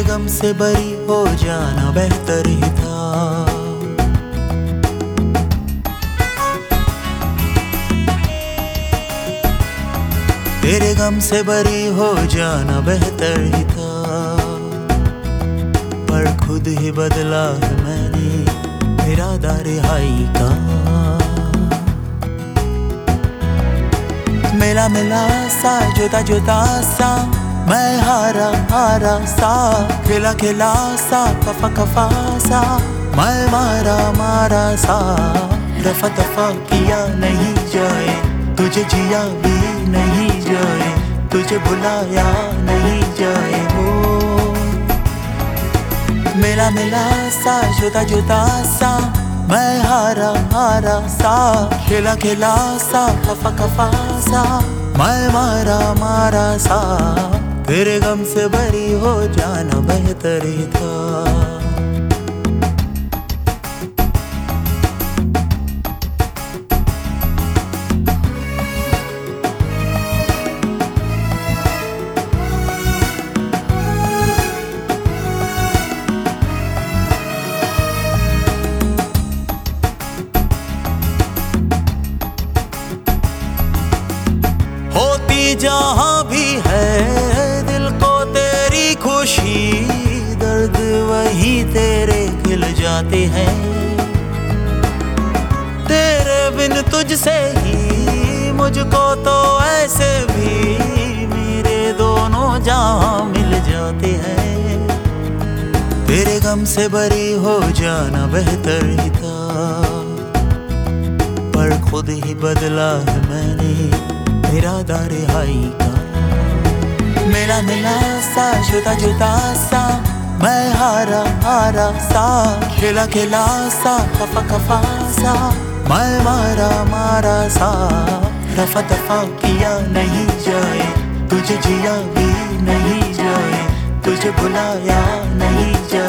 तेरे गम से बरी हो जाना बेहतर ही था। तेरे गम से बरी हो जाना बेहतर ही था, पर खुद ही बदला है मैंने इरादा रिहाई का। मिला मिला सा जुदा जुदा सा, मैं हारा हारा सा, खिला खिला सा, कफा कफा सा, मैं मारा मारा सा। रफा दफा किया नहीं जाए, तुझे जिया भी नहीं जाए, तुझे बुलाया नहीं जाए हो। मिला मिला सा जुदा जुदा सा, मैं हारा हारा सा, खिला खिला सा, कफा कफा सा, मैं मारा मारा सा। तेरे गम से बरी हो जाना बेहतर ही था। होती जहां भी है दिल को तेरी खुशी, दर्द वही तेरे खिल जाते हैं। तेरे बिन तुझसे ही मुझको तो ऐसे भी मेरे दोनों जहां मिल जाते हैं। तेरे गम से बरी हो जाना बेहतर ही था, पर खुद ही बदला है मैंने इरादा रिहाई का। मिला मिला सा जुदा जुदा सा, मैं हारा हारा सा, खिला खिला सा, कफा कफा सा, मैं मारा मारा सा। रफा दफा किया नहीं जाए, तुझे जिया भी नहीं जाए, तुझे बुलाया नहीं जाए।